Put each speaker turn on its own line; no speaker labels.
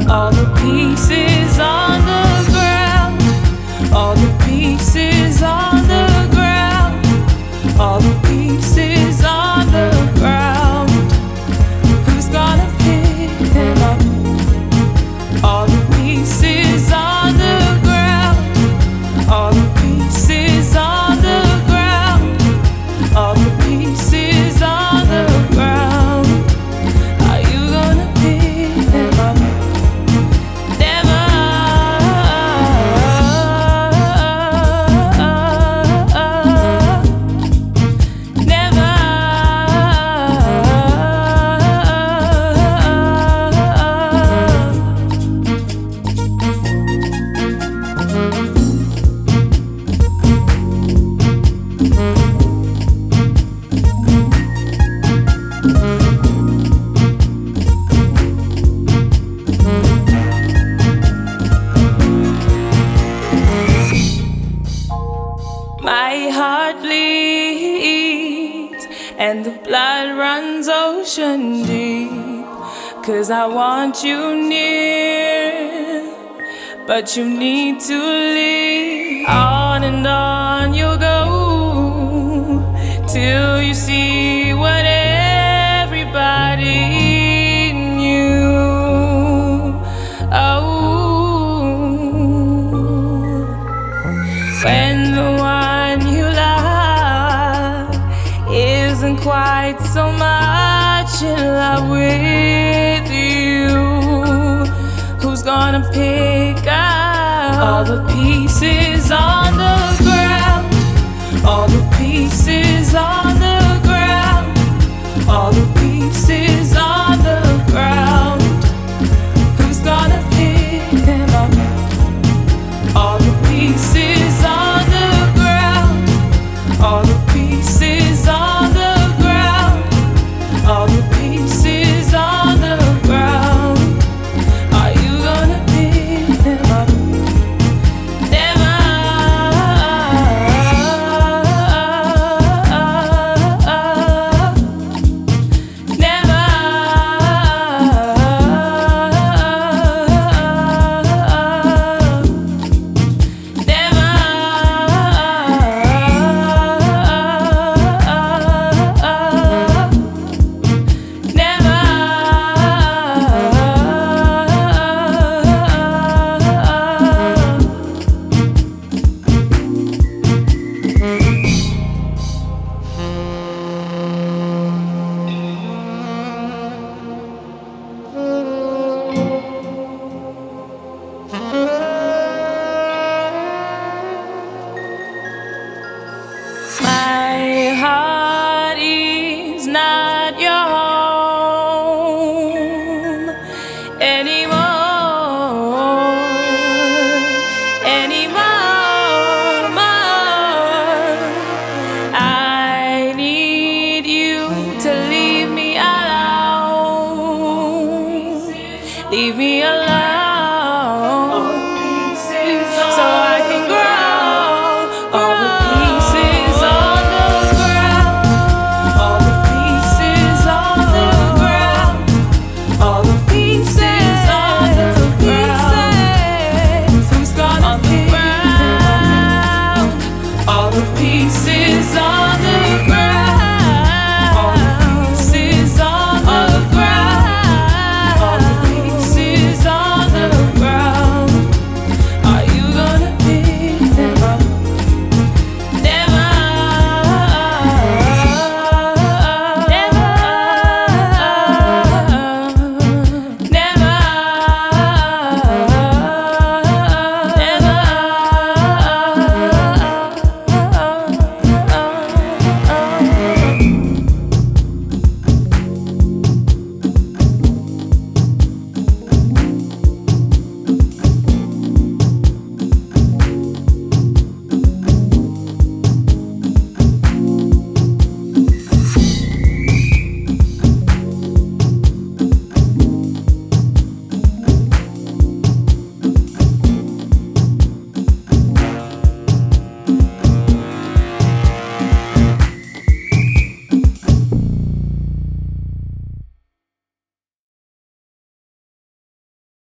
All the pieces on the ground, all the pieces on the ground, all the pieces on the ground. Who's gonna pick them up? All the pieces on the ground, all the pieces on the ground, all the pieces on the ground. Are you gonna pick them up? My heart bleeds and the blood runs ocean deep, 'cause I want you near, but you need to leave. On and on you'll go till you see what everybody knew. Oh, when the one you love isn't quite so much in love with you, who's gonna pick up all the pieces on the ground, all the pieces on the ground, all the pieces on the ground? Who's gonna pick them up? All the pieces on the ground, all the pieces on the ground, all the pieces on the ground. Are you gonna pick them up? Never. Never. My heart is not your home anymore, anymore. I need you to leave me alone, leave me alone.